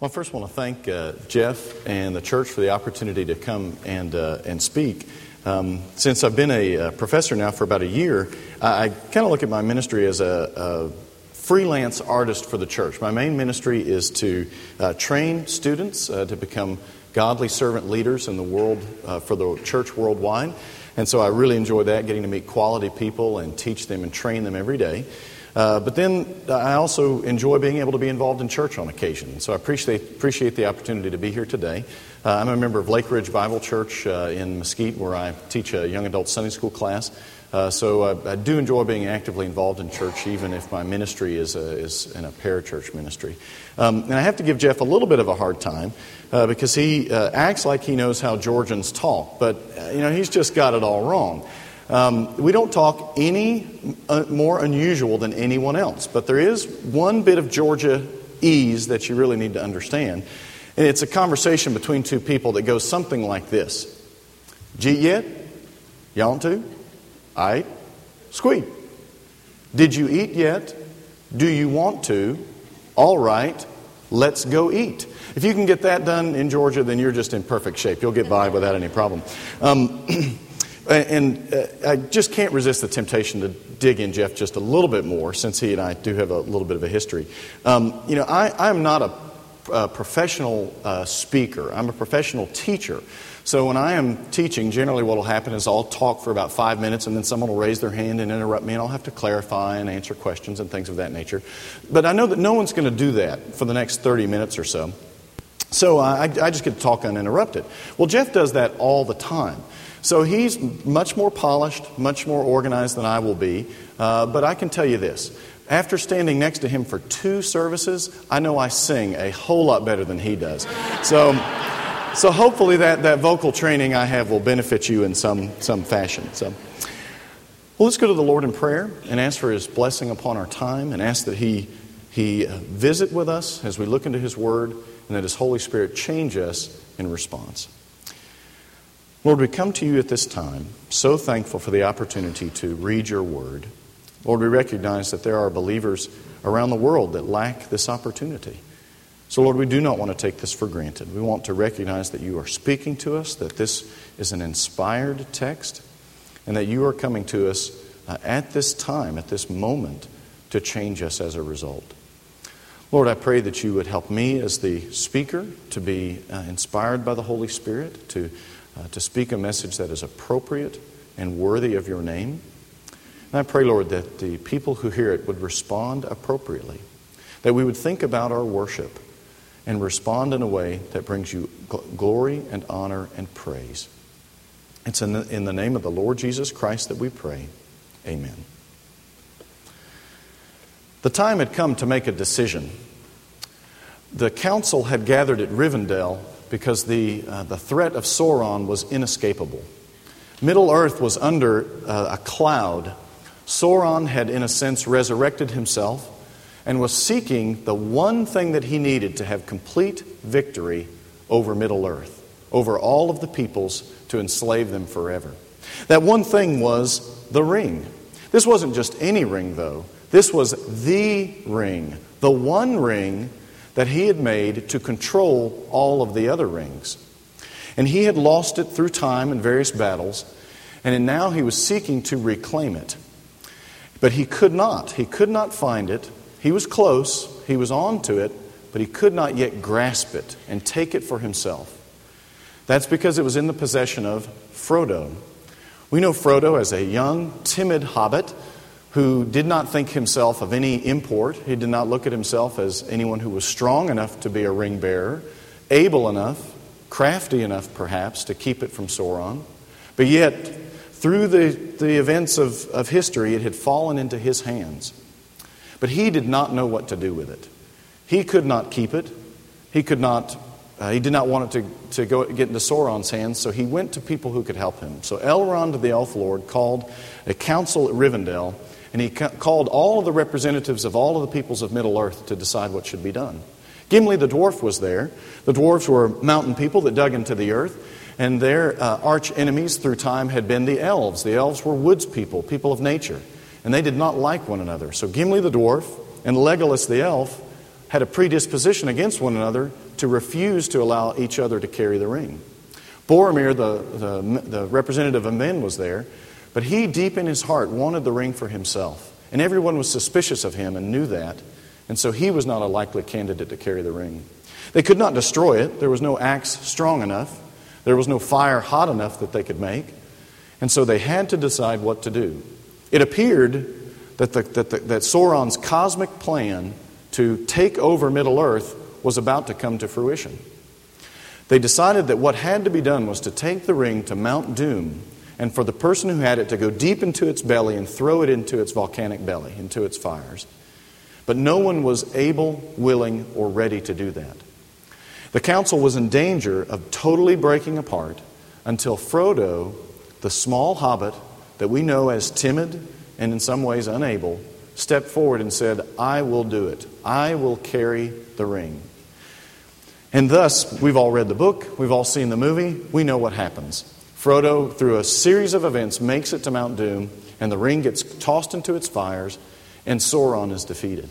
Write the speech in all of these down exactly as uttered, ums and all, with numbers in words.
Well, I first want to thank uh, Jeff and the church for the opportunity to come and uh, and speak. Um, since I've been a, a professor now for about a year, I, I kind of look at my ministry as a, a freelance artist for the church. My main ministry is to uh, train students uh, to become godly servant leaders in the world uh, for the church worldwide. And so I really enjoy that, getting to meet quality people and teach them and train them every day. Uh, but then I also enjoy being able to be involved in church on occasion. So I appreciate appreciate the opportunity to be here today. Uh, I'm a member of Lake Ridge Bible Church uh, in Mesquite, where I teach a young adult Sunday school class. Uh, so I, I do enjoy being actively involved in church, even if my ministry is, a, is in a parachurch ministry. Um, and I have to give Jeff a little bit of a hard time uh, because he uh, acts like he knows how Georgians talk, but uh, you know he's just got it all wrong. Um, we don't talk any uh, more unusual than anyone else, but there is one bit of Georgia-ese that you really need to understand, and it's a conversation between two people that goes something like this. Jeet yet? You want to? Aight? Squeak. Did you eat yet? Do you want to? All right, let's go eat. If you can get that done in Georgia, then you're just in perfect shape. You'll get by without any problem. Um, And uh, I just can't resist the temptation to dig in Jeff just a little bit more, since he and I do have a little bit of a history. Um, you know, I, I'm not a, a professional uh, speaker. I'm a professional teacher. So when I am teaching, generally what will happen is I'll talk for about five minutes and then someone will raise their hand and interrupt me, and I'll have to clarify and answer questions and things of that nature. But I know that no one's going to do that for the next thirty minutes or so. So I, I just get to talk uninterrupted. Well, Jeff does that all the time. So he's much more polished, much more organized than I will be. Uh, but I can tell you this. After standing next to him for two services, I know I sing a whole lot better than he does. So so hopefully that, that vocal training I have will benefit you in some, some fashion. So, well, let's go to the Lord in prayer and ask for His blessing upon our time, and ask that He, he visit with us as we look into His Word, and that His Holy Spirit change us in response. Lord, we come to you at this time so thankful for the opportunity to read your word. Lord, we recognize that there are believers around the world that lack this opportunity. So, Lord, we do not want to take this for granted. We want to recognize that you are speaking to us, that this is an inspired text, and that you are coming to us uh, at this time, at this moment, to change us as a result. Lord, I pray that you would help me as the speaker to be uh, inspired by the Holy Spirit, to Uh, to speak a message that is appropriate and worthy of your name. And I pray, Lord, that the people who hear it would respond appropriately, that we would think about our worship and respond in a way that brings you gl- glory and honor and praise. It's in the, in the name of the Lord Jesus Christ that we pray. Amen. The time had come to make a decision. The council had gathered at Rivendell because the uh, the threat of Sauron was inescapable. Middle Earth was under uh, a cloud. Sauron had, in a sense, resurrected himself and was seeking the one thing that he needed to have complete victory over Middle Earth, over all of the peoples, to enslave them forever. That one thing was the ring. This wasn't just any ring, though. This was the ring, the one ring that he had made to control all of the other rings. And he had lost it through time and various battles, and now he was seeking to reclaim it. But he could not. He could not find it. He was close. He was on to it, but he could not yet grasp it and take it for himself. That's because it was in the possession of Frodo. We know Frodo as a young, timid hobbit who did not think himself of any import. He did not look at himself as anyone who was strong enough to be a ring bearer, able enough, crafty enough perhaps, to keep it from Sauron. But yet, through the, the events of, of history, it had fallen into his hands. But he did not know what to do with it. He could not keep it. He could not. Uh, he did not want it to, to go get into Sauron's hands, so he went to people who could help him. So Elrond, the Elf Lord, called a council at Rivendell, and he called all of the representatives of all of the peoples of Middle-earth to decide what should be done. Gimli the dwarf was there. The dwarves were mountain people that dug into the earth, and their uh, arch enemies through time had been the elves. The elves were woods people, people of nature, and they did not like one another. So Gimli the dwarf and Legolas the elf had a predisposition against one another to refuse to allow each other to carry the ring. Boromir, the, the, the representative of men, was there, but he, deep in his heart, wanted the ring for himself. And everyone was suspicious of him and knew that, and so he was not a likely candidate to carry the ring. They could not destroy it. There was no axe strong enough. There was no fire hot enough that they could make. And so they had to decide what to do. It appeared that, the, that, the, that Sauron's cosmic plan to take over Middle-earth was about to come to fruition. They decided that what had to be done was to take the ring to Mount Doom and for the person who had it to go deep into its belly and throw it into its volcanic belly, into its fires. But no one was able, willing, or ready to do that. The council was in danger of totally breaking apart until Frodo, the small hobbit that we know as timid and in some ways unable, stepped forward and said, "I will do it. I will carry the ring." And thus, we've all read the book, we've all seen the movie, we know what happens. Frodo, through a series of events, makes it to Mount Doom, and the ring gets tossed into its fires, and Sauron is defeated.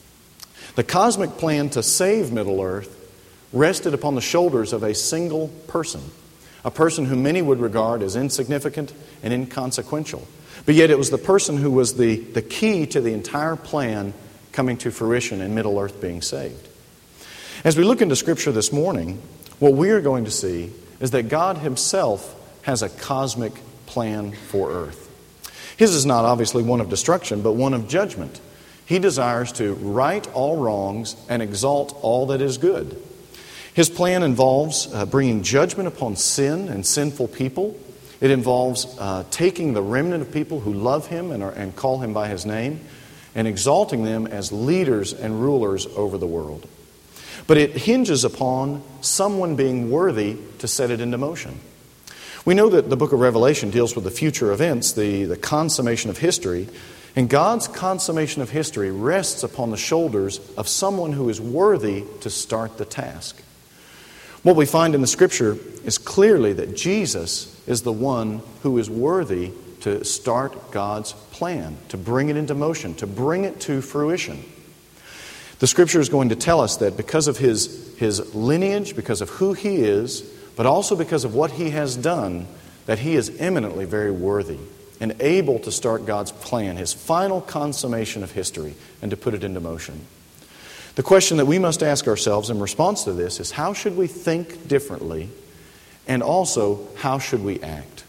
The cosmic plan to save Middle-earth rested upon the shoulders of a single person, a person whom many would regard as insignificant and inconsequential. But yet it was the person who was the, the key to the entire plan coming to fruition and Middle-earth being saved. As we look into Scripture this morning, what we are going to see is that God Himself has a cosmic plan for earth. His is not obviously one of destruction, but one of judgment. He desires to right all wrongs and exalt all that is good. His plan involves uh, bringing judgment upon sin and sinful people. It involves uh, taking the remnant of people who love Him and, are, and call Him by His name and exalting them as leaders and rulers over the world. But it hinges upon someone being worthy to set it into motion. We know that the book of Revelation deals with the future events, the, the consummation of history, and God's consummation of history rests upon the shoulders of someone who is worthy to start the task. What we find in the Scripture is clearly that Jesus is the one who is worthy to start God's plan, to bring it into motion, to bring it to fruition. The Scripture is going to tell us that because of his, his lineage, because of who He is, but also because of what He has done, that He is eminently very worthy and able to start God's plan, His final consummation of history, and to put it into motion. The question that we must ask ourselves in response to this is, how should we think differently, and also how should we act?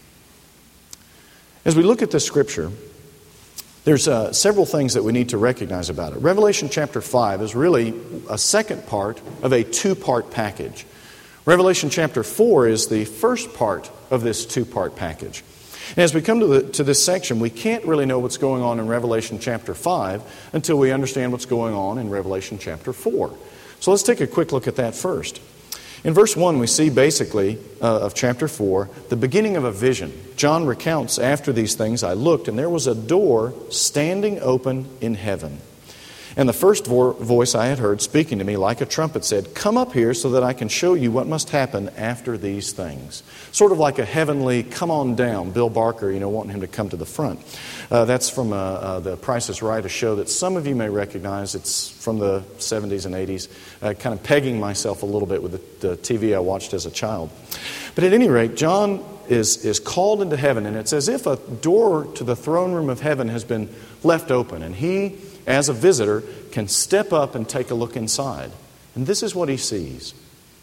As we look at this Scripture, there's uh, several things that we need to recognize about it. Revelation chapter five is really a second part of a two-part package. Revelation chapter four is the first part of this two-part package. And as we come to, the, to this section, we can't really know what's going on in Revelation chapter five until we understand what's going on in Revelation chapter four. So let's take a quick look at that first. In verse one, we see basically uh, of chapter four, the beginning of a vision. John recounts, "After these things I looked, and there was a door standing open in heaven. And the first vo- voice I had heard speaking to me like a trumpet said, 'Come up here so that I can show you what must happen after these things.'" Sort of like a heavenly "come on down." Bill Barker, you know, wanting him to come to the front. Uh, that's from uh, uh, The Price is Right, a show that some of you may recognize. It's from the seventies and eighties, uh, kind of pegging myself a little bit with the, the T V I watched as a child. But at any rate, John is, is called into heaven, and it's as if a door to the throne room of heaven has been left open, and he, as a visitor, can step up and take a look inside. And this is what he sees.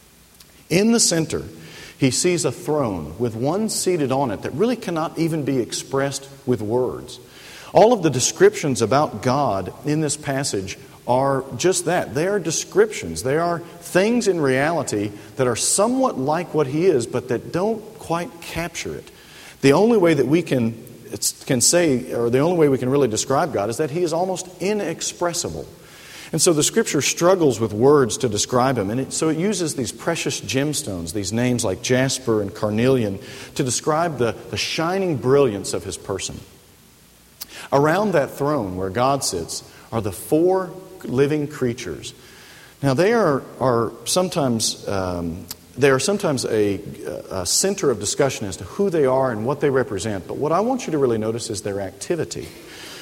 In the center, he sees a throne with one seated on it that really cannot even be expressed with words. All of the descriptions about God in this passage are just that. They are descriptions. They are things in reality that are somewhat like what He is, but that don't quite capture it. The only way that we can It's, can say, or the only way we can really describe God is that He is almost inexpressible. And so the Scripture struggles with words to describe Him. And it, so it uses these precious gemstones, these names like jasper and carnelian, to describe the, the shining brilliance of His person. Around that throne where God sits are the four living creatures. Now they are, are sometimes... Um, They are sometimes a, a center of discussion as to who they are and what they represent. But what I want you to really notice is their activity.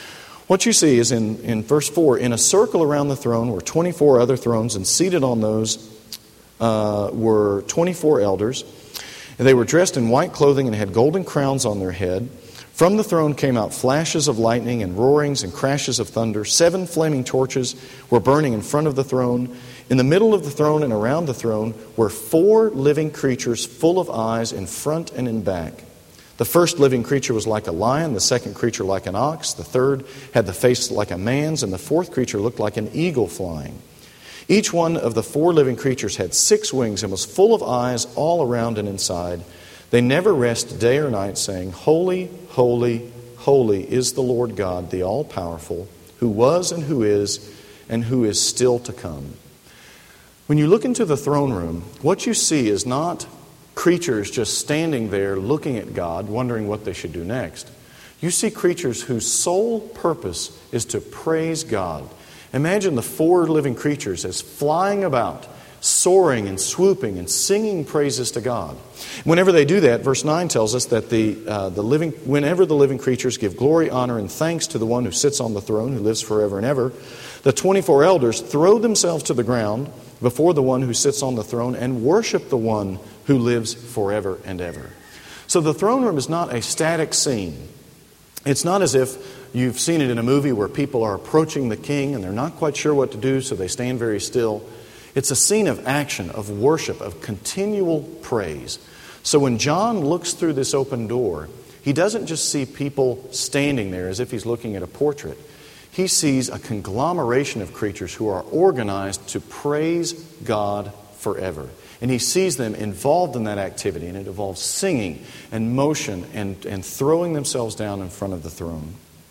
What you see is in, in verse four, in a circle around the throne were twenty-four other thrones, and seated on those uh, were twenty-four elders. And they were dressed in white clothing and had golden crowns on their head. From the throne came out flashes of lightning and roarings and crashes of thunder. Seven flaming torches were burning in front of the throne. In the middle of the throne and around the throne were four living creatures full of eyes in front and in back. The first living creature was like a lion, the second creature like an ox, the third had the face like a man's, and the fourth creature looked like an eagle flying. Each one of the four living creatures had six wings and was full of eyes all around and inside. They never rest day or night, saying, Holy, holy, holy is the Lord God, the all-powerful, who was and who is and who is still to come. When you look into the throne room, what you see is not creatures just standing there looking at God, wondering what they should do next. You see creatures whose sole purpose is to praise God. Imagine the four living creatures as flying about, soaring and swooping and singing praises to God. Whenever they do that, verse nine tells us that the uh, the living, whenever the living creatures give glory, honor, and thanks to the one who sits on the throne, who lives forever and ever, the twenty-four elders throw themselves to the ground before the one who sits on the throne and worship the one who lives forever and ever. So the throne room is not a static scene. It's not as if you've seen it in a movie where people are approaching the king and they're not quite sure what to do, so they stand very still. It's a scene of action, of worship, of continual praise. So when John looks through this open door, he doesn't just see people standing there as if he's looking at a portrait. He sees a conglomeration of creatures who are organized to praise God forever. And he sees them involved in that activity, and it involves singing and motion and, and throwing themselves down in front of the throne.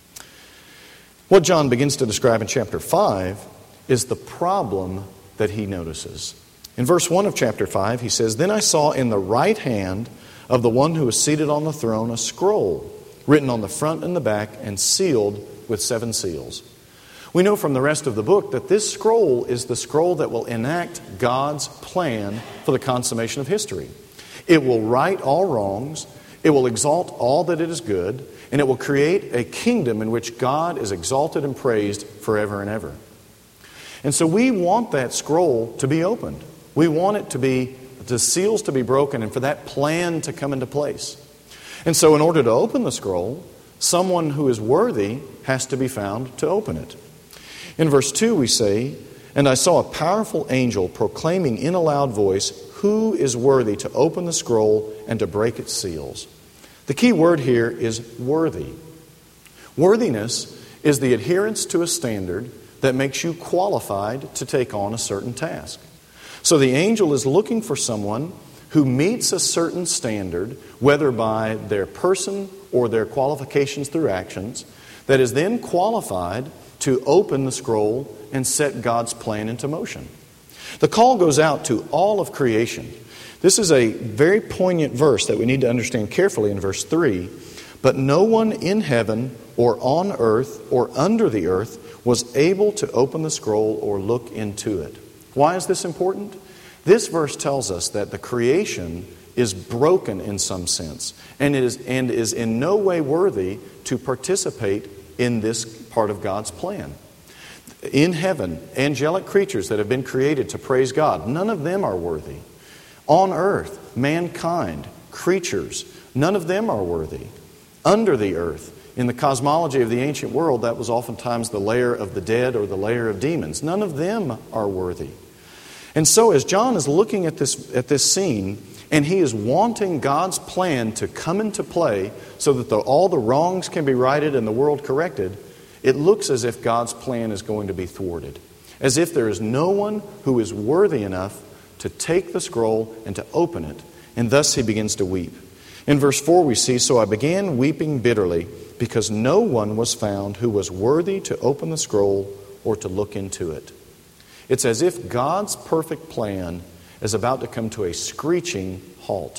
What John begins to describe in chapter five is the problem that he notices. In verse one of chapter five, he says, Then I saw in the right hand of the one who was seated on the throne a scroll written on the front and the back and sealed with seven seals. We know from the rest of the book that this scroll is the scroll that will enact God's plan for the consummation of history. It will right all wrongs, it will exalt all that it is good, and it will create a kingdom in which God is exalted and praised forever and ever. And so we want that scroll to be opened. We want it to be, the seals to be broken, and for that plan to come into place. And so in order to open the scroll, someone who is worthy has to be found to open it. In verse two we say, And I saw a powerful angel proclaiming in a loud voice, Who is worthy to open the scroll and to break its seals? The key word here is worthy. Worthiness is the adherence to a standard that makes you qualified to take on a certain task. So the angel is looking for someone who meets a certain standard, whether by their person or their qualifications through actions, that is then qualified to open the scroll and set God's plan into motion. The call goes out to all of creation. This is a very poignant verse that we need to understand carefully in verse three. But no one in heaven or on earth or under the earth was able to open the scroll or look into it. Why is this important? This verse tells us that the creation is broken in some sense and is, and is in no way worthy to participate in this part of God's plan. In heaven, angelic creatures that have been created to praise God, none of them are worthy. On earth, mankind, creatures, none of them are worthy. Under the earth, in the cosmology of the ancient world, that was oftentimes the layer of the dead or the layer of demons. None of them are worthy. And so as John is looking at this, at this scene, and he is wanting God's plan to come into play so that the, all the wrongs can be righted and the world corrected, it looks as if God's plan is going to be thwarted. As if there is no one who is worthy enough to take the scroll and to open it. And thus he begins to weep. In verse four we see, So I began weeping bitterly because no one was found who was worthy to open the scroll or to look into it. It's as if God's perfect plan is about to come to a screeching halt.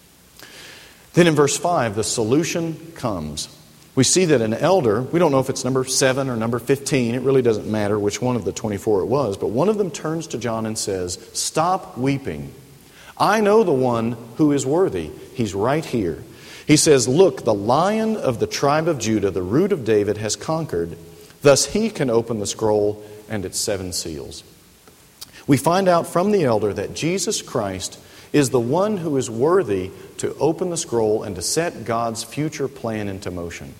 Then in verse five, the solution comes. We see that an elder, we don't know if it's number seven or number fifteen, it really doesn't matter which one of the twenty-four it was, but one of them turns to John and says, Stop weeping. I know the one who is worthy. He's right here. He says, Look, the Lion of the tribe of Judah, the Root of David, has conquered. Thus he can open the scroll and its seven seals. We find out from the elder that Jesus Christ is the one who is worthy to open the scroll and to set God's future plan into motion.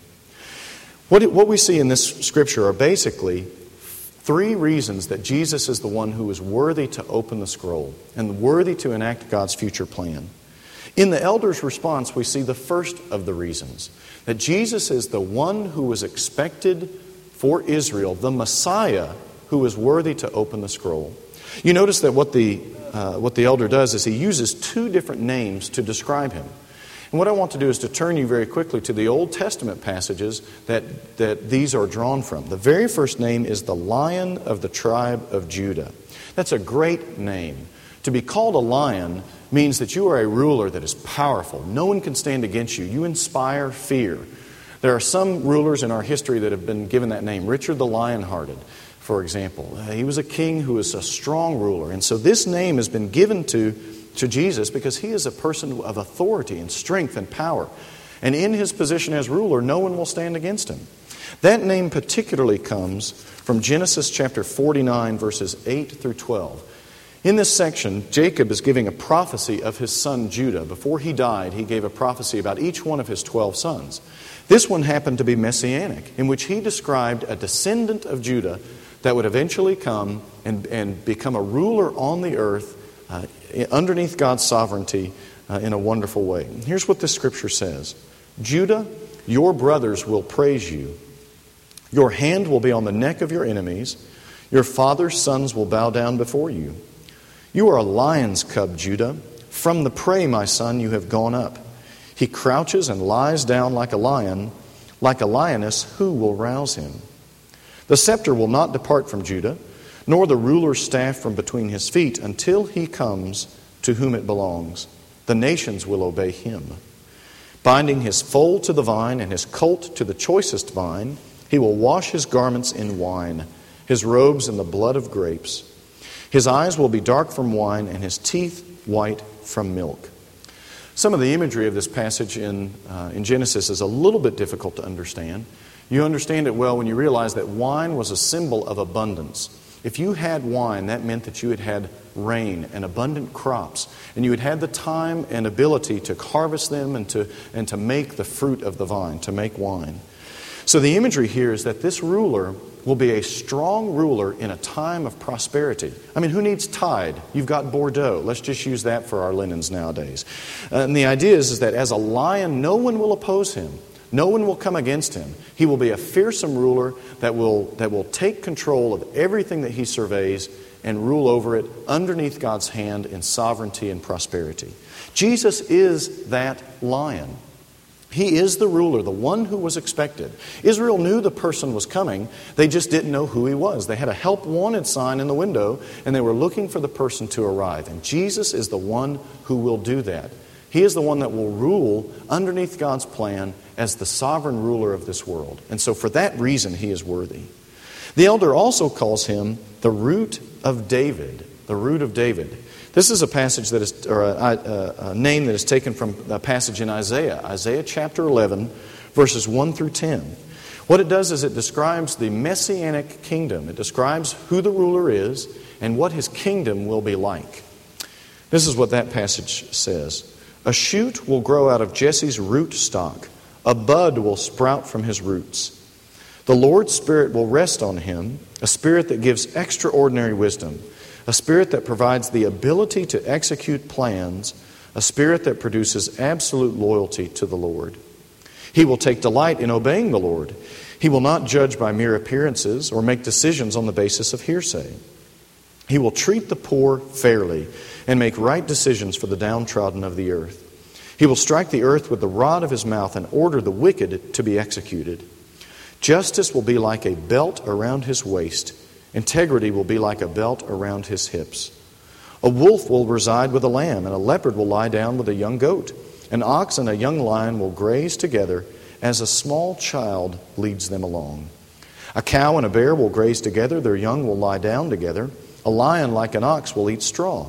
What, it, what we see in this scripture are basically three reasons that Jesus is the one who is worthy to open the scroll and worthy to enact God's future plan. In the elder's response, we see the first of the reasons, that Jesus is the one who was expected for Israel, the Messiah who is worthy to open the scroll. You notice that what the, uh, what the elder does is he uses two different names to describe him. And what I want to do is to turn you very quickly to the Old Testament passages that, that these are drawn from. The very first name is the Lion of the tribe of Judah. That's a great name. To be called a lion means that you are a ruler that is powerful. No one can stand against you. You inspire fear. There are some rulers in our history that have been given that name. Richard the Lionhearted, for example. Uh, he was a king who was a strong ruler. And so this name has been given to, to Jesus because he is a person of authority and strength and power. And in his position as ruler, no one will stand against him. That name particularly comes from Genesis chapter forty-nine, verses eight through twelve. In this section, Jacob is giving a prophecy of his son Judah. Before he died, he gave a prophecy about each one of his twelve sons. This one happened to be messianic, in which he described a descendant of Judah that would eventually come and, and become a ruler on the earth uh, underneath God's sovereignty uh, in a wonderful way. Here's what this scripture says. Judah, your brothers will praise you. Your hand will be on the neck of your enemies. Your father's sons will bow down before you. You are a lion's cub, Judah. From the prey, my son, you have gone up. He crouches and lies down like a lion. Like a lioness, who will rouse him? The scepter will not depart from Judah, nor the ruler's staff from between his feet, until he comes to whom it belongs. The nations will obey him. Binding his foal to the vine and his colt to the choicest vine, he will wash his garments in wine, his robes in the blood of grapes. His eyes will be dark from wine, and his teeth white from milk. Some of the imagery of this passage in, uh, in Genesis is a little bit difficult to understand. You understand it well when you realize that wine was a symbol of abundance. If you had wine, that meant that you had had rain and abundant crops, and you had had the time and ability to harvest them and to, and to make the fruit of the vine, to make wine. So the imagery here is that this ruler will be a strong ruler in a time of prosperity. I mean, who needs Tide? You've got Bordeaux. Let's just use that for our linens nowadays. Uh, and the idea is, is that as a lion, no one will oppose him. No one will come against him. He will be a fearsome ruler that will, that will take control of everything that he surveys and rule over it underneath God's hand in sovereignty and prosperity. Jesus is that lion. He is the ruler, the one who was expected. Israel knew the person was coming. They just didn't know who he was. They had a help wanted sign in the window, and they were looking for the person to arrive. And Jesus is the one who will do that. He is the one that will rule underneath God's plan as the sovereign ruler of this world. And so for that reason, he is worthy. The elder also calls him the root of David. The root of David. This is a passage that is, or a, a, a name that is taken from a passage in Isaiah, Isaiah chapter eleven, verses one through ten. What it does is it describes the messianic kingdom. It describes who the ruler is and what his kingdom will be like. This is what that passage says. A shoot will grow out of Jesse's root stock. A bud will sprout from his roots. The Lord's Spirit will rest on him, a spirit that gives extraordinary wisdom, a spirit that provides the ability to execute plans, a spirit that produces absolute loyalty to the Lord. He will take delight in obeying the Lord. He will not judge by mere appearances or make decisions on the basis of hearsay. He will treat the poor fairly and make right decisions for the downtrodden of the earth. He will strike the earth with the rod of his mouth and order the wicked to be executed. Justice will be like a belt around his waist. Integrity will be like a belt around his hips. A wolf will reside with a lamb, and a leopard will lie down with a young goat. An ox and a young lion will graze together as a small child leads them along. A cow and a bear will graze together, their young will lie down together. A lion, like an ox, will eat straw.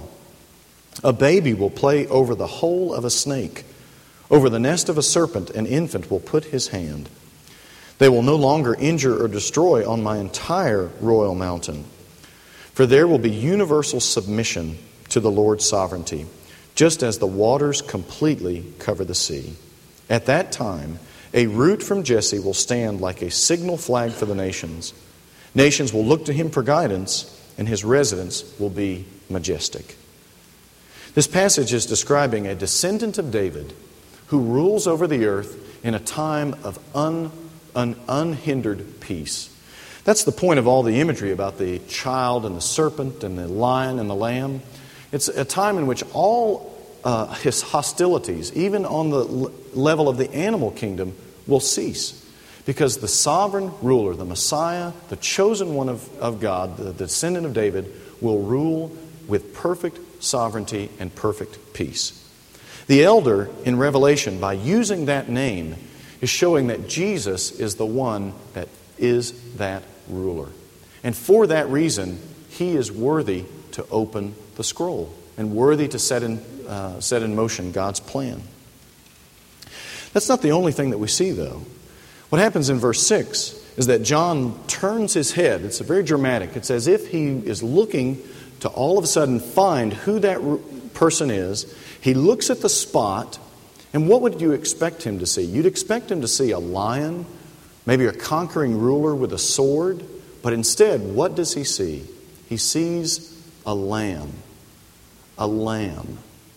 A baby will play over the hole of a snake. Over the nest of a serpent, an infant will put his hand. They will no longer injure or destroy on my entire royal mountain. For there will be universal submission to the Lord's sovereignty, just as the waters completely cover the sea. At that time, a root from Jesse will stand like a signal flag for the nations. Nations will look to him for guidance, and his residence will be majestic. This passage is describing a descendant of David who rules over the earth in a time of un, un, unhindered peace. That's the point of all the imagery about the child and the serpent and the lion and the lamb. It's a time in which all uh, his hostilities, even on the l- level of the animal kingdom, will cease. Because the sovereign ruler, the Messiah, the chosen one of, of God, the, the descendant of David, will rule with perfect sovereignty and perfect peace. The elder in Revelation, by using that name, is showing that Jesus is the one that is that ruler. And for that reason, he is worthy to open the scroll and worthy to set in, uh, set in motion God's plan. That's not the only thing that we see, though. What happens in verse six is that John turns his head. It's very dramatic. It's as if he is looking to all of a sudden find who that person is. He looks at the spot, and what would you expect him to see? You'd expect him to see a lion, maybe a conquering ruler with a sword, but instead, what does he see? He sees a lamb. A lamb.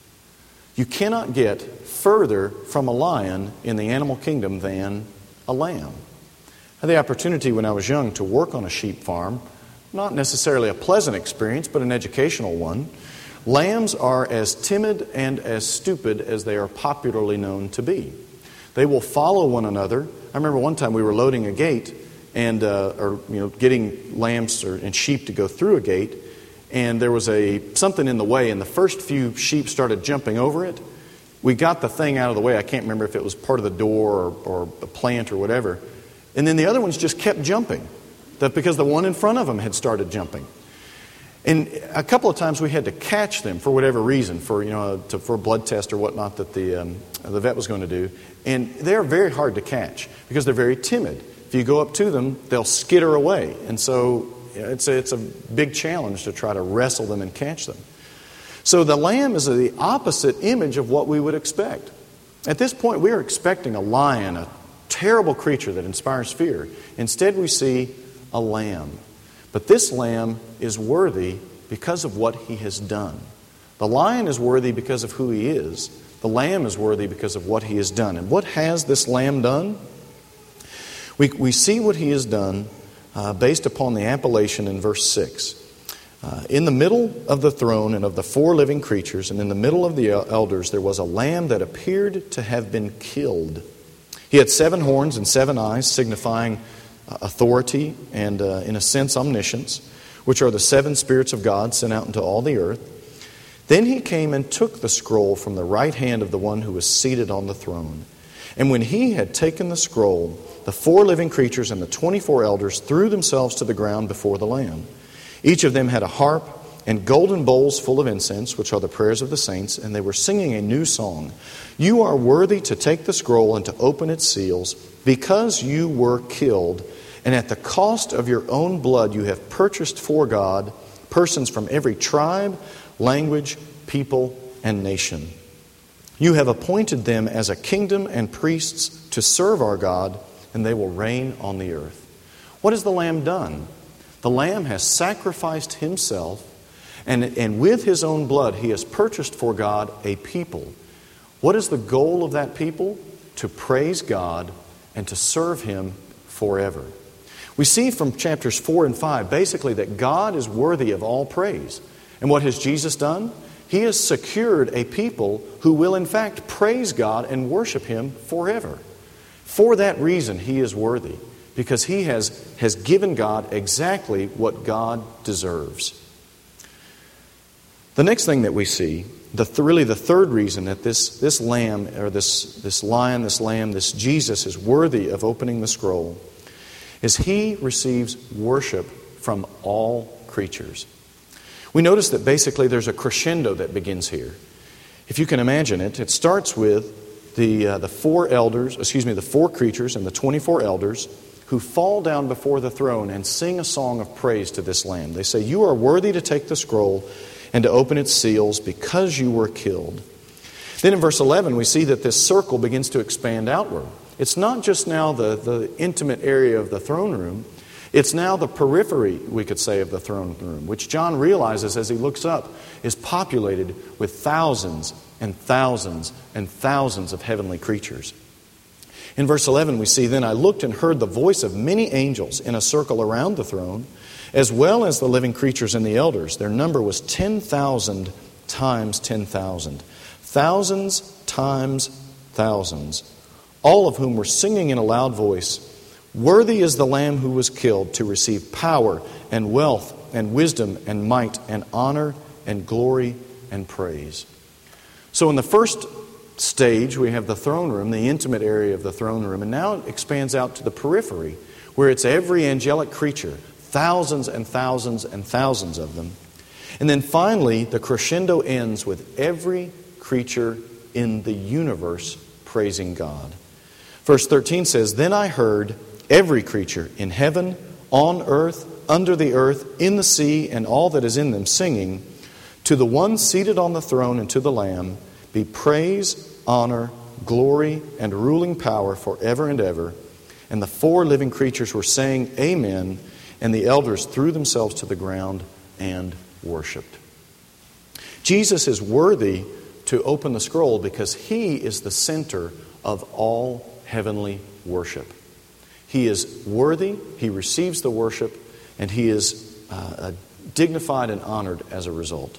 You cannot get further from a lion in the animal kingdom than a lamb. I had the opportunity when I was young to work on a sheep farm. Not necessarily a pleasant experience, but an educational one. Lambs are as timid and as stupid as they are popularly known to be. They will follow one another. I remember one time we were loading a gate, and uh, or you know, getting lambs or, and sheep to go through a gate, and there was a something in the way, and the first few sheep started jumping over it. We got the thing out of the way. I can't remember if it was part of the door or, or a plant or whatever. And then the other ones just kept jumping, that because the one in front of them had started jumping. And a couple of times we had to catch them for whatever reason, for you know, to, for a blood test or whatnot that the um, the vet was going to do. And they're very hard to catch because they're very timid. If you go up to them, they'll skitter away. And so it's a, it's a big challenge to try to wrestle them and catch them. So the lamb is the opposite image of what we would expect. At this point, we are expecting a lion, a terrible creature that inspires fear. Instead, we see a lamb. But this lamb is worthy because of what he has done. The lion is worthy because of who he is. The lamb is worthy because of what he has done. And what has this lamb done? We, we see what he has done uh, based upon the appellation in verse six. Uh, in the middle of the throne and of the four living creatures, and in the middle of the elders, there was a lamb that appeared to have been killed. He had seven horns and seven eyes, signifying authority and, uh, in a sense, omniscience, which are the seven spirits of God sent out into all the earth. Then he came and took the scroll from the right hand of the one who was seated on the throne. And when he had taken the scroll, the four living creatures and the twenty-four elders threw themselves to the ground before the Lamb. Each of them had a harp and golden bowls full of incense, which are the prayers of the saints, and they were singing a new song. You are worthy to take the scroll and to open its seals, because you were killed, and at the cost of your own blood you have purchased for God persons from every tribe, language, people, and nation. You have appointed them as a kingdom and priests to serve our God, and they will reign on the earth. What has the Lamb done? The Lamb has sacrificed himself, and, and with his own blood he has purchased for God a people. What is the goal of that people? To praise God and to serve him forever. We see from chapters four and five basically that God is worthy of all praise. And what has Jesus done? He has secured a people who will in fact praise God and worship him forever. For that reason he is worthy, because he has, has given God exactly what God deserves. The next thing that we see, the th- really the third reason that this, this lamb, or this, this lion, this lamb, this Jesus is worthy of opening the scroll, is he receives worship from all creatures. We notice that basically there's a crescendo that begins here. If you can imagine it, it starts with the uh, the four elders, excuse me, the four creatures and the twenty-four elders who fall down before the throne and sing a song of praise to this Lamb. They say, "You are worthy to take the scroll and to open its seals because you were killed." Then in verse eleven, we see that this circle begins to expand outward. It's not just now the, the intimate area of the throne room. It's now the periphery, we could say, of the throne room, which John realizes as he looks up is populated with thousands and thousands and thousands of heavenly creatures. In verse eleven, we see, "Then I looked and heard the voice of many angels in a circle around the throne, as well as the living creatures and the elders. Their number was ten thousand times ten thousand. Thousands times thousands, all of whom were singing in a loud voice, 'Worthy is the Lamb who was killed to receive power and wealth and wisdom and might and honor and glory and praise.'" So in the first stage, we have the throne room, the intimate area of the throne room, and now it expands out to the periphery, where it's every angelic creature, thousands and thousands and thousands of them. And then finally, the crescendo ends with every creature in the universe praising God. Verse thirteen says, "Then I heard every creature in heaven, on earth, under the earth, in the sea, and all that is in them, singing, 'To the one seated on the throne and to the Lamb be praise, honor, glory, and ruling power forever and ever.' And the four living creatures were saying, 'Amen,' and the elders threw themselves to the ground and worshipped." Jesus is worthy to open the scroll because He is the center of all heavenly worship. He is worthy, He receives the worship, and He is uh, dignified and honored as a result.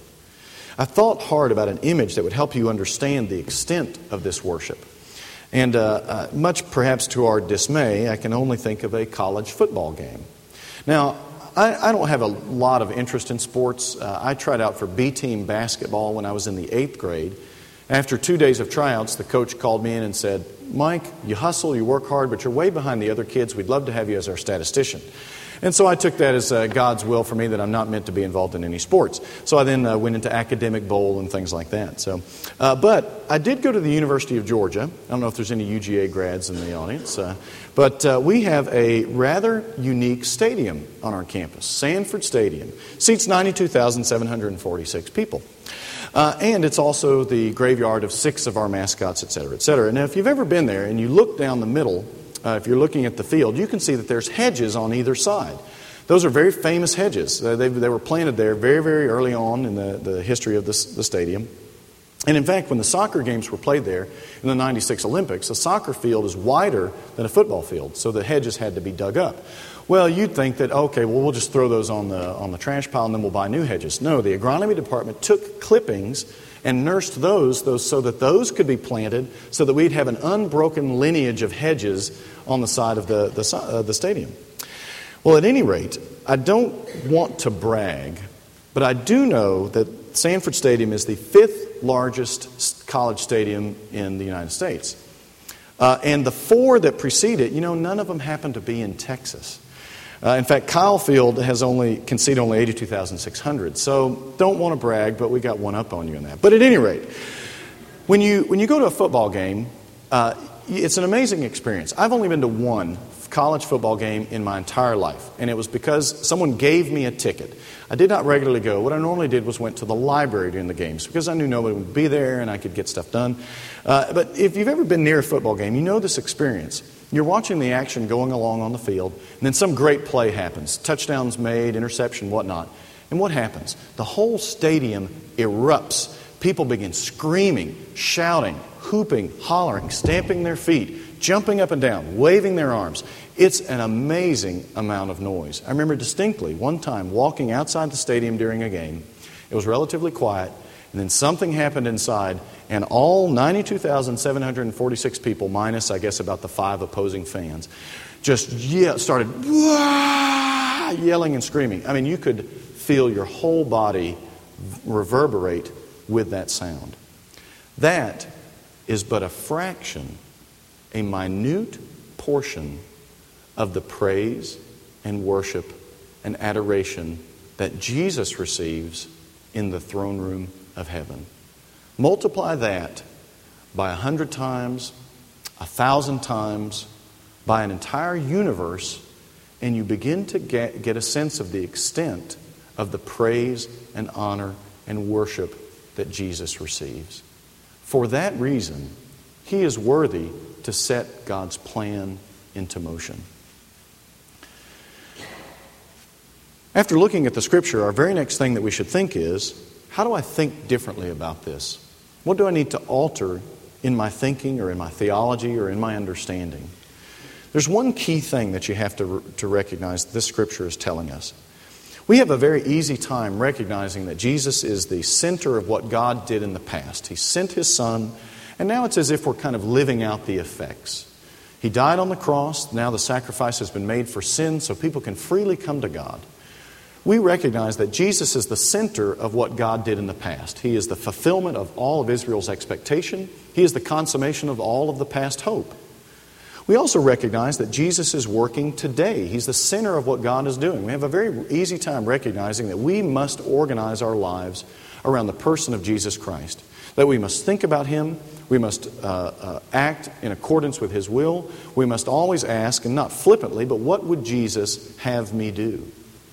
I thought hard about an image that would help you understand the extent of this worship. And uh, uh, much perhaps to our dismay, I can only think of a college football game. Now, I, I don't have a lot of interest in sports. Uh, I tried out for B-team basketball when I was in the eighth grade. After two days of tryouts, the coach called me in and said, "Mike, you hustle, you work hard, but you're way behind the other kids. We'd love to have you as our statistician." And so I took that as uh, God's will for me that I'm not meant to be involved in any sports. So I then uh, went into academic bowl and things like that. So, uh, but I did go to the University of Georgia. I don't know if there's any U G A grads in the audience. Uh, but uh, we have a rather unique stadium on our campus, Sanford Stadium. Seats ninety-two thousand seven hundred forty-six people. Uh, and it's also the graveyard of six of our mascots, et cetera, et cetera. Now, if you've ever been there and you look down the middle, uh, if you're looking at the field, you can see that there's hedges on either side. Those are very famous hedges. Uh, they, they were planted there very, very early on in the, the history of this, the stadium. And in fact, when the soccer games were played there in the ninety-six Olympics, the soccer field is wider than a football field, so the hedges had to be dug up. Well, you'd think that, okay, well, we'll just throw those on the on the trash pile and then we'll buy new hedges. No, the agronomy department took clippings and nursed those, those so that those could be planted so that we'd have an unbroken lineage of hedges on the side of the, the, uh, the stadium. Well, at any rate, I don't want to brag, but I do know that Sanford Stadium is the fifth largest college stadium in the United States. Uh, and the four that precede it, you know, none of them happen to be in Texas. Uh, in fact, Kyle Field has only conceded only eighty-two thousand six hundred. So don't want to brag, but we got one up on you in that. But at any rate, when you when you go to a football game, uh, it's an amazing experience. I've only been to one college football game in my entire life, and it was because someone gave me a ticket. I did not regularly go. What I normally did was went to the library during the games because I knew nobody would be there and I could get stuff done. Uh, but if you've ever been near a football game, you know this experience. You're watching the action going along on the field, and then some great play happens. Touchdowns made, interception, whatnot. And what happens? The whole stadium erupts. People begin screaming, shouting, hooping, hollering, stamping their feet, jumping up and down, waving their arms. It's an amazing amount of noise. I remember distinctly one time walking outside the stadium during a game. It was relatively quiet, and then something happened inside, and all ninety-two thousand seven hundred forty-six people, minus, I guess, about the five opposing fans, just yeah, started Wah! yelling and screaming. I mean, you could feel your whole body reverberate with that sound. That is but a fraction, a minute portion of the praise and worship and adoration that Jesus receives in the throne room of heaven. Multiply that by a hundred times, a thousand times, by an entire universe, and you begin to get, get a sense of the extent of the praise and honor and worship that Jesus receives. For that reason, He is worthy to set God's plan into motion. After looking at the Scripture, our very next thing that we should think is, how do I think differently about this? What do I need to alter in my thinking or in my theology or in my understanding? There's one key thing that you have to, to recognize that this Scripture is telling us. We have a very easy time recognizing that Jesus is the center of what God did in the past. He sent His Son, and now it's as if we're kind of living out the effects. He died on the cross, now the sacrifice has been made for sin so people can freely come to God. We recognize that Jesus is the center of what God did in the past. He is the fulfillment of all of Israel's expectation. He is the consummation of all of the past hope. We also recognize that Jesus is working today. He's the center of what God is doing. We have a very easy time recognizing that we must organize our lives around the person of Jesus Christ. That we must think about Him. We must uh, uh, act in accordance with His will. We must always ask, and not flippantly, but what would Jesus have me do?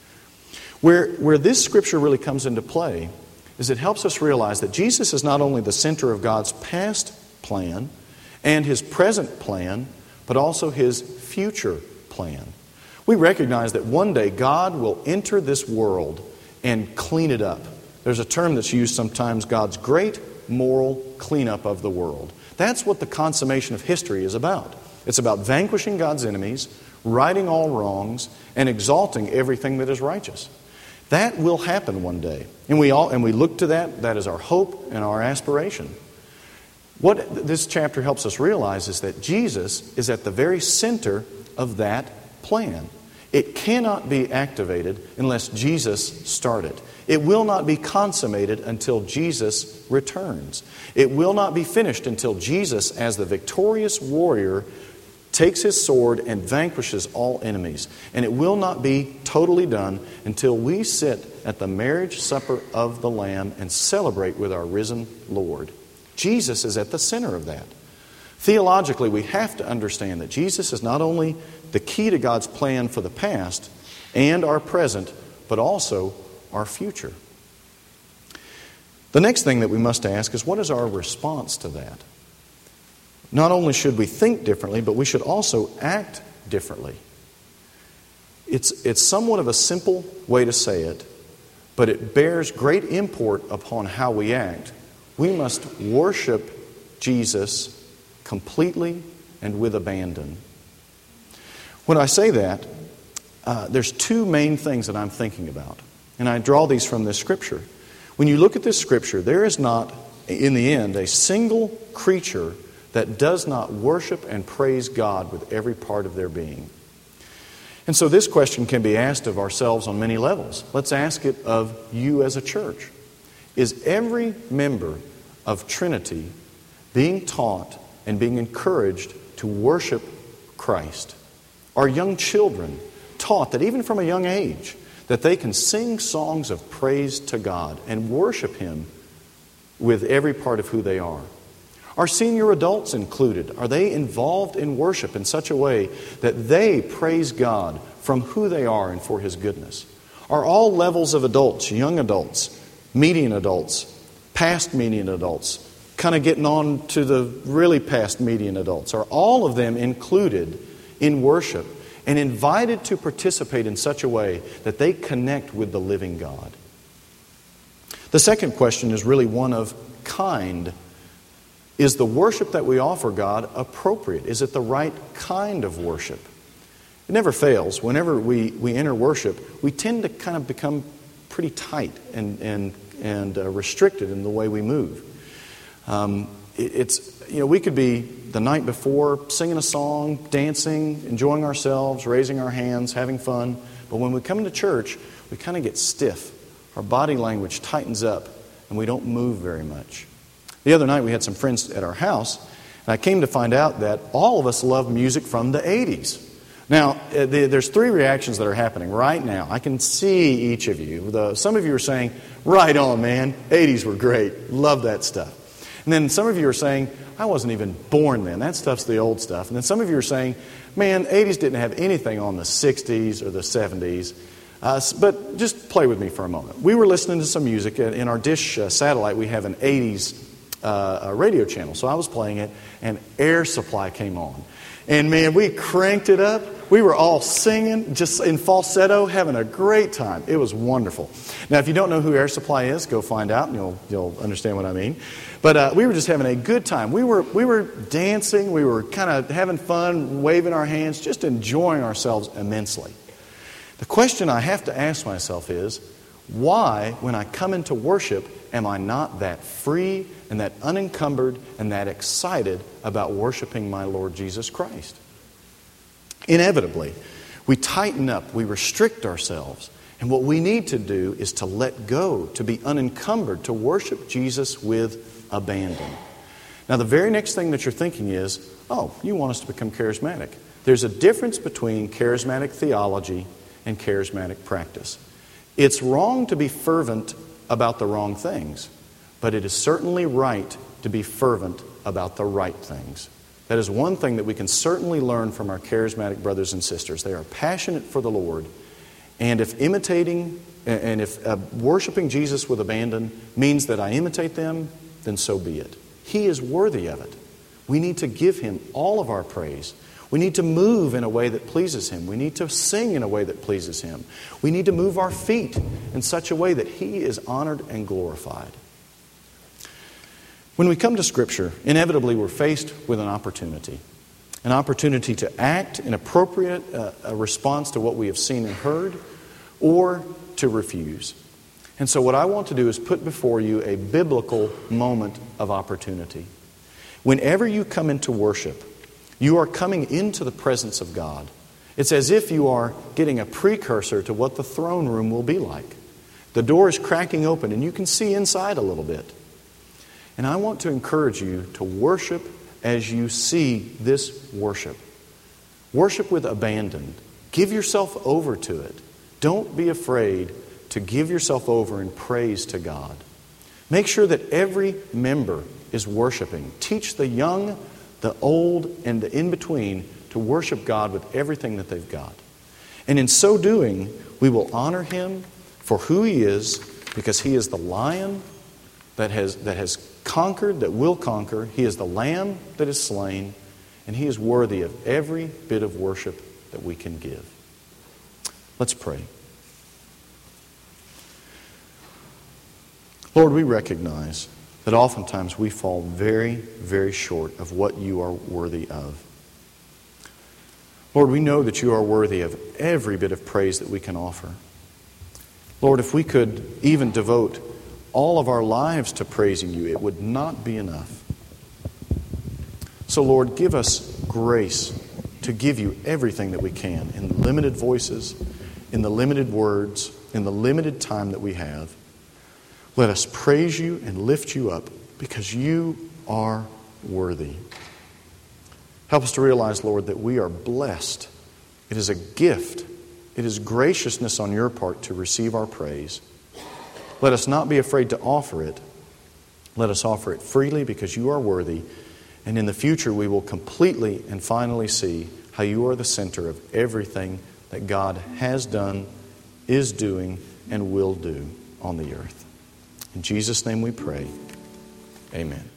Where, where this Scripture really comes into play is it helps us realize that Jesus is not only the center of God's past plan and His present plan, but also His future plan. We recognize that one day God will enter this world and clean it up. There's a term that's used sometimes, God's great moral cleanup of the world. That's what the consummation of history is about. It's about vanquishing God's enemies, righting all wrongs, and exalting everything that is righteous. That will happen one day. And we all and we look to that. That is our hope and our aspiration. What this chapter helps us realize is that Jesus is at the very center of that plan. It cannot be activated unless Jesus started. It will not be consummated until Jesus returns. It will not be finished until Jesus, as the victorious warrior, takes His sword and vanquishes all enemies. And it will not be totally done until we sit at the marriage supper of the Lamb and celebrate with our risen Lord. Jesus is at the center of that. Theologically, we have to understand that Jesus is not only the key to God's plan for the past and our present, but also our future. The next thing that we must ask is, what is our response to that? Not only should we think differently, but we should also act differently. It's, it's somewhat of a simple way to say it, but it bears great import upon how we act. We must worship Jesus completely and with abandon. When I say that, uh, there's two main things that I'm thinking about. And I draw these from this Scripture. When you look at this Scripture, there is not, in the end, a single creature that does not worship and praise God with every part of their being. And so this question can be asked of ourselves on many levels. Let's ask it of you as a church. Is every member of Trinity being taught and being encouraged to worship Christ? Are young children taught that even from a young age that they can sing songs of praise to God and worship Him with every part of who they are? Are senior adults included? Are they involved in worship in such a way that they praise God from who they are and for His goodness? Are all levels of adults, young adults, median adults, past median adults, kind of getting on to the really past median adults, are all of them included in worship and invited to participate in such a way that they connect with the living God? The second question is really one of kind. Is the worship that we offer God appropriate? Is it the right kind of worship? It never fails. Whenever we, we enter worship, we tend to kind of become pretty tight and and and uh, restricted in the way we move. Um, it, it's you know we could be the night before singing a song, dancing, enjoying ourselves, raising our hands, having fun. But when we come into church, we kind of get stiff. Our body language tightens up, and we don't move very much. The other night we had some friends at our house, and I came to find out that all of us love music from the eighties. Now, uh, the, there's three reactions that are happening right now. I can see each of you. The, some of you are saying, right on, man, eighties were great. Love that stuff. And then some of you are saying, I wasn't even born then. That stuff's the old stuff. And then some of you are saying, man, eighties didn't have anything on the sixties or the seventies. Uh, but just play with me for a moment. We were listening to some music. In our dish uh, satellite, we have an eighties uh, radio channel. So I was playing it, and Air Supply came on. And man, we cranked it up. We were all singing, just in falsetto, having a great time. It was wonderful. Now, if you don't know who Air Supply is, go find out, and you'll you'll understand what I mean. But uh, we were just having a good time. We were we were dancing. We were kind of having fun, waving our hands, just enjoying ourselves immensely. The question I have to ask myself is, why, when I come into worship, am I not that free and that unencumbered and that excited about worshiping my Lord Jesus Christ? Inevitably, we tighten up, we restrict ourselves, and what we need to do is to let go, to be unencumbered, to worship Jesus with abandon. Now, the very next thing that you're thinking is, oh, you want us to become charismatic. There's a difference between charismatic theology and charismatic practice. It's wrong to be fervent about the wrong things, but it is certainly right to be fervent about the right things. That is one thing that we can certainly learn from our charismatic brothers and sisters. They are passionate for the Lord, and if imitating and if uh, worshiping Jesus with abandon means that I imitate them, then so be it. He is worthy of it. We need to give Him all of our praise. We need to move in a way that pleases Him. We need to sing in a way that pleases Him. We need to move our feet in such a way that He is honored and glorified. When we come to Scripture, inevitably we're faced with an opportunity. An opportunity to act in appropriate uh, a response to what we have seen and heard, or to refuse. And so what I want to do is put before you a biblical moment of opportunity. Whenever you come into worship, you are coming into the presence of God. It's as if you are getting a precursor to what the throne room will be like. The door is cracking open and you can see inside a little bit. And I want to encourage you to worship as you see this worship. Worship with abandon. Give yourself over to it. Don't be afraid to give yourself over in praise to God. Make sure that every member is worshiping. Teach the young, the old, and the in-between to worship God with everything that they've got. And in so doing, we will honor Him for who He is, because He is the Lion that has, that has conquered, that will conquer. He is the Lamb that is slain, and He is worthy of every bit of worship that we can give. Let's pray. Lord, we recognize that oftentimes we fall very, very short of what You are worthy of. Lord, we know that You are worthy of every bit of praise that we can offer. Lord, if we could even devote all of our lives to praising You, it would not be enough. So, Lord, give us grace to give You everything that we can in the limited voices, in the limited words, in the limited time that we have. Let us praise You and lift You up because You are worthy. Help us to realize, Lord, that we are blessed. It is a gift. It is graciousness on Your part to receive our praise. Let us not be afraid to offer it. Let us offer it freely because You are worthy. And in the future we will completely and finally see how You are the center of everything that God has done, is doing, and will do on the earth. In Jesus' name we pray. Amen.